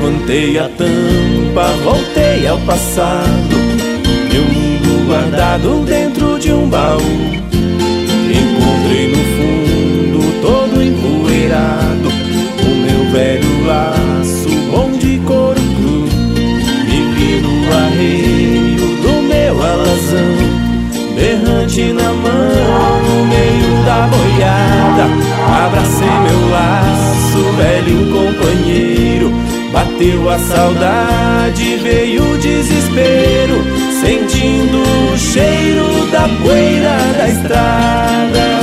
levantei a tampa, voltei ao passado, meu mundo guardado dentro de um baú. Encontrei no fundo, todo empoeirado, o meu velho laço bom de couro cru. Me vi no arreio do meu alazão, berrante na mão, no meio da boiada. Abracei meu laço, velho companheiro. Bateu a saudade, veio o desespero, sentindo o cheiro da poeira da estrada.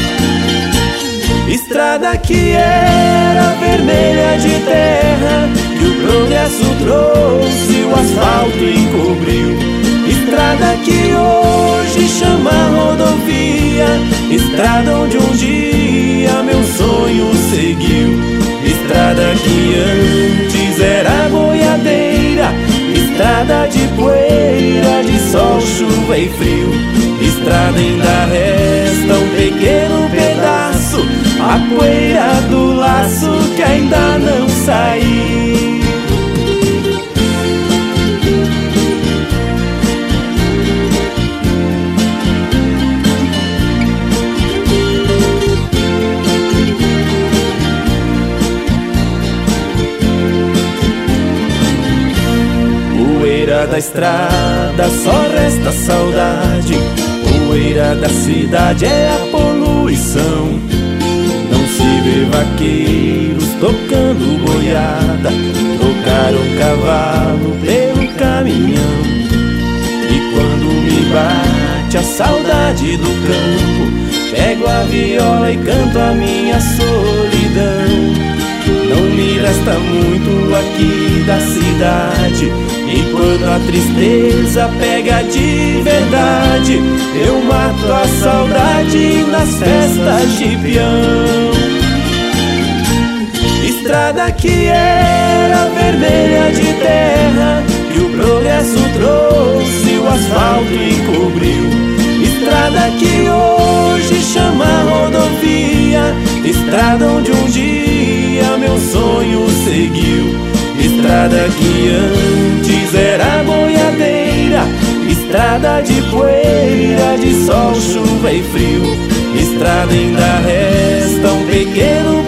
Estrada que era vermelha de terra, que o progresso trouxe, o asfalto encobriu. Estrada que hoje chama rodovia, estrada onde um dia meu sonho seguiu. Estrada que antes era boiadeira, estrada de poeira, de sol, chuva e frio. Estrada ainda resta um pequeno pedaço, a poeira do laço que ainda não saiu. Poeira da estrada, só resta saudade. Poeira da cidade é a poluição. Não se vê vaqueiros tocando boiada, trocaram cavalo pelo caminhão. E quando me bate a saudade do campo, pego a viola e canto a minha solidão. Não me resta muito aqui da cidade, e quando a tristeza pega de verdade, eu mato a saudade nas festas de peão. Estrada que era vermelha de terra, que o progresso trouxe, o asfalto encobriu. Estrada que hoje chama rodovia, estrada onde um dia meu sonho seguiu. Estrada que antes era boiadeira, estrada de poeira, de sol, chuva e frio. Estrada ainda resta um pequeno